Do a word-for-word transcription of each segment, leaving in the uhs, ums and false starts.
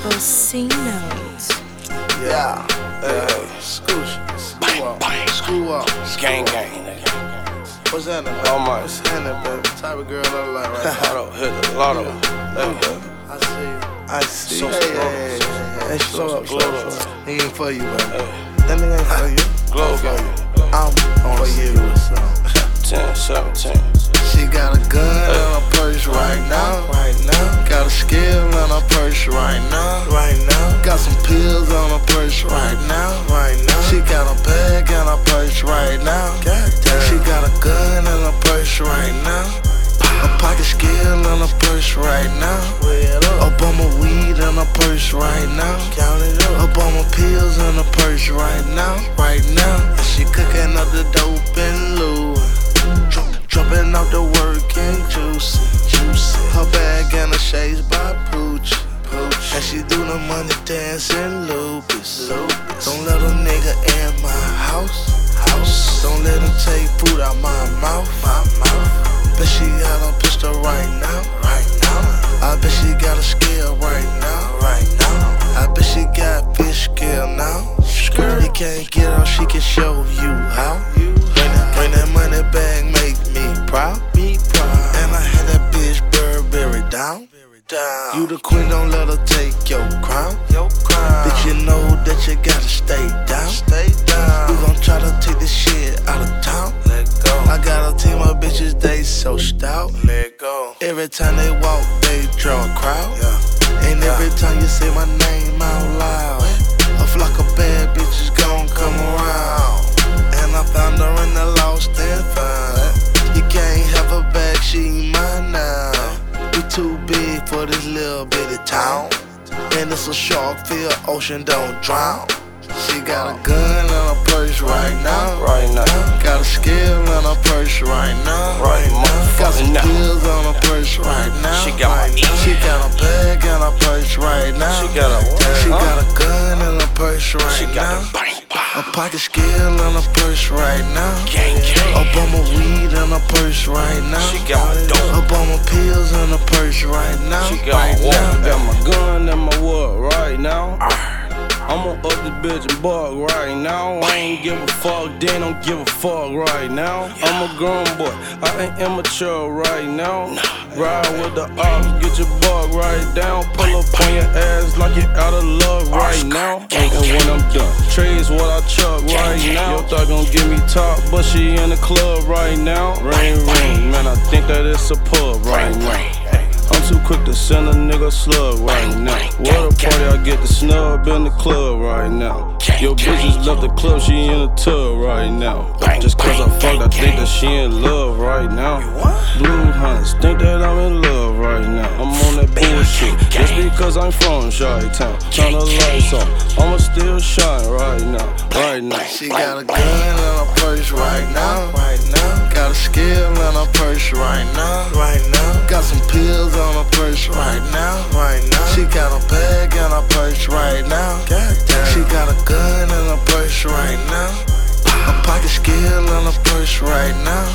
Bocinos. Yeah, hey, scooch, screw up, screw up, Gang gang. What's happening, man? Oh my. What's happening, baby? Type of girl I like right now. Lotto, hit the lotto. I see you. I see So you. Hey, slow. hey, hey, hey, slow up, slow Glow. up. He ain't for you, baby. That nigga ain't for you. Glow gang. I'm for you. ten, seventeen. She got a gun in her purse right now, right now. Got a skill in her purse right now, right now. Got some pills on her purse right now, right now. She got a bag in her purse right now. She got a gun in her purse right now. A pocket skill in her purse right now. Obama weed in her purse right now. Count it up. Obama pills in her purse right now, right now. And she cooking up the dope and loo. Jumping out the work and juicy, juicy. Her bag and her shades by Pooch, Pooch. And she do the money dancing lupus, lupus. Don't let a nigga in my house, house. Don't let him take food out my mouth, my mouth. Bet she got a pistol right now, right now. I bet she got a scale right now, right now. I bet she got fish scale now. You can't get her, she can show you how. Bring that, bring that money back, make me proud, me proud. And I had that bitch Burberry down, down. You the queen, don't let her take your crown, your crown. Bitch, you know that you gotta stay down, stay down. We gon' try to take this shit out of town. Let go. I got a team of bitches, they so stout. Let go. Every time they walk, they draw a crowd. Yeah. And every time you say my name out loud, a flock of bad bitches gon' come around. And I found her in the lost and found. You can't have her back, she mine now. We too big for this little bitty town. And it's a shark-filled ocean, don't drown. She got a gun in her purse right now, Right now. got a skill in her purse right now, Right got some motherfucking now. pills on her purse right now. She got my ear. She got a bag in her purse right now. She got a what? She Huh? got a gun in her purse right She got now. a bang A bang. pocket skill in her purse right now. Gang gang. Obama weed in her purse right now. She got my dope. Obama pills in her purse right now. She got right my walk. now. Got my gun and my wood right now. I'ma up this bitch and buck right now. I ain't give a fuck, then don't give a fuck right now. I'm a grown boy, I ain't immature right now. Ride with the ops, get your bug right down. Pull up on your ass like you out of luck right now. And when I'm done, trades what I chuck right now. Yo thought gon' give me top, but she in the club right now. Ring ring, man, I think that it's a pub right now. I'm too quick to send a nigga slug right now. What a party, I get the snub in the club right now. Yo, bitches left the club, she in the tub right now. Just cause I fucked, I think that she in love right now. Blue hunters think that I'm in love right now. I'm on that bullshit, just because I'm from Chi-Town. Turn the lights on, I'ma still shine right now, right now. She got a gun in her purse right now, right now. Got a skill in her purse right now, right now. Got some pills on her purse right now, right now. She got a bag in her purse right now. She got a gun in her purse right now. A pocket skill in her purse right now.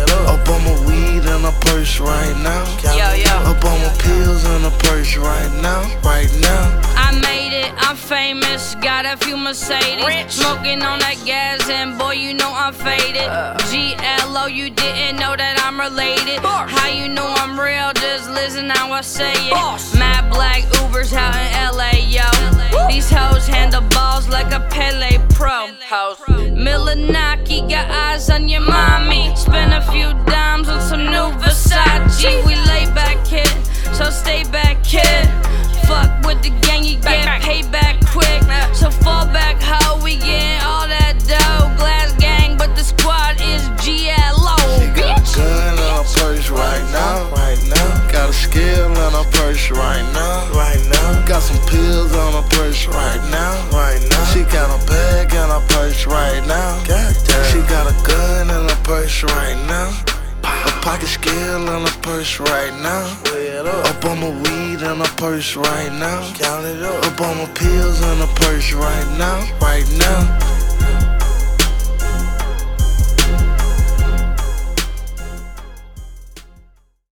Obama weed in her purse right now. Yo, yo. Obama pills in her purse right now, right now. I made it, I'm famous, got a few Mercedes. Rich. Smoking on that gas, and boy, you know I'm faded. G L O, you didn't know that I'm related. Boss. How you know I'm real? Just listen how I say it. Boss. Mad black Ubers out in L A, yo. These hoes handle balls like a Pele Pro. Hoes. Millenaki got eyes on your mommy. Spend a few dimes on some new Versace. We lay back, kid, so stay back, kid. Fuck with the gang, you get payback quick. So fall back, ho, we getting all that dough. Glass gang, but the squad is G L O. She got a Bitch. gun in her purse right now, right now. Got a skill in her purse right now, right now. Got some pills on her purse right now, right now. She got a bag in her purse right now. She got a gun in her purse right now. A pocket skill in her purse right now. Obama weed in her purse right now. Obama pills in her purse right now, right now.